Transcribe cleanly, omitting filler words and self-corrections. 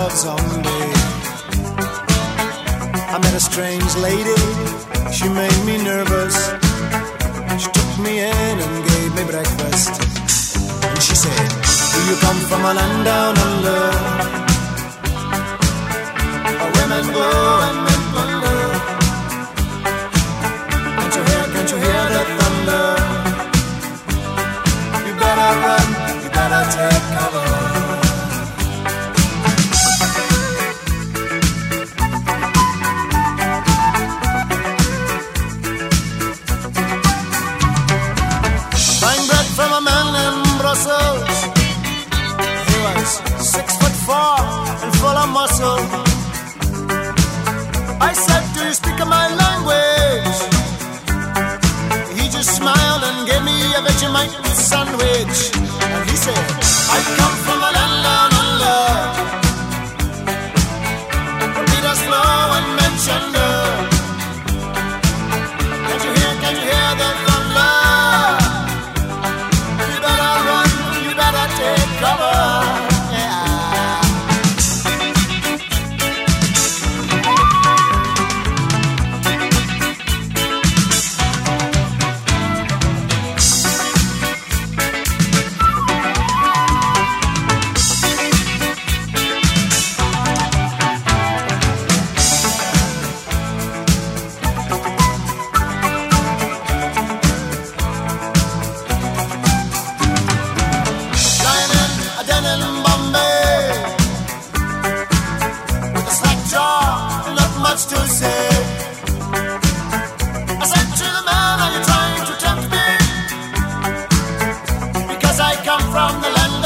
love zombie. I met a strange lady, she made me nervous. She took me in and gave me breakfast. And she said, do you come from a land down under, where women go and men wonder? Can't you hear the thunder? You better run, you better take cover. From a man in Brussels, he was 6'4" and full of muscle. I said, do you speak my language? He just smiled and gave me a Vegemite sandwich. And he said, I come from a land down under, where Peter's flow and Manchester. Can't you hear the thunder? Take cover, yeah. To say, I said to the man, are you trying to tempt me? Because I come from the land